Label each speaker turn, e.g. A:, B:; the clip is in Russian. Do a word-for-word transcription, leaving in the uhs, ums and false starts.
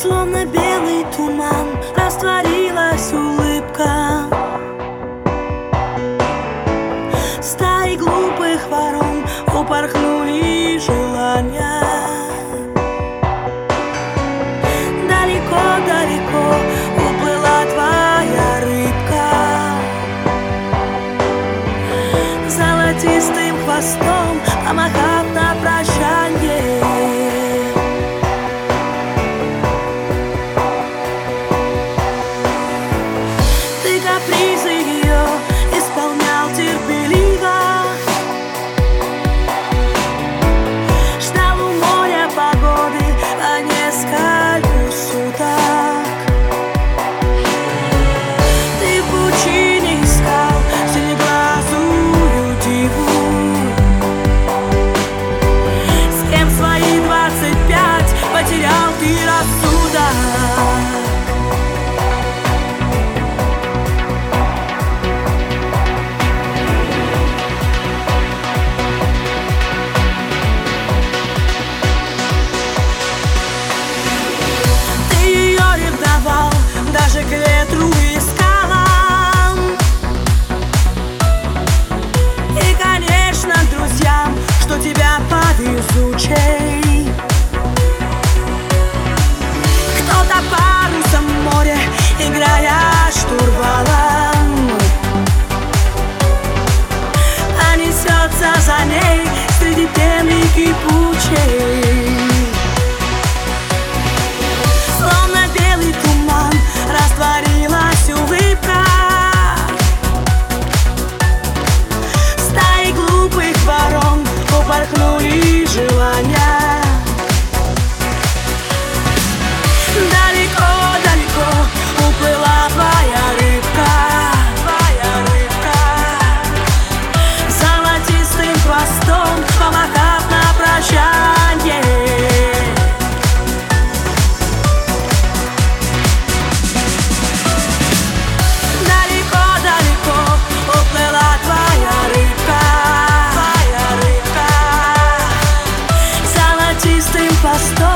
A: Словно белый туман растворилась улыбка. Стаи глупых ворон упорхнули желания. Далеко-далеко уплыла твоя рыбка. Золотистым хвостом помахав на прощанье. Ты капризы ее исполнял терпеливо. Ждал у моря погоды по несколько суток. Ты в пучине искал синеглазую диву, с кем свои двадцать пять потерял ты рассудок. Даже к ветру и скалам. И, конечно, друзьям, что тебя повезучей. Кто-то парусом в море, играя штурвалом, а несется за ней среди пены кипучей. Словно белый туман растворилась улыбка. Стаи глупых ворон упорхнули желания. Далеко-далеко уплыла твоя рыбка. Твоя рыбка. Золотистым хвостом помахав на прощанье. Золотистым хвостом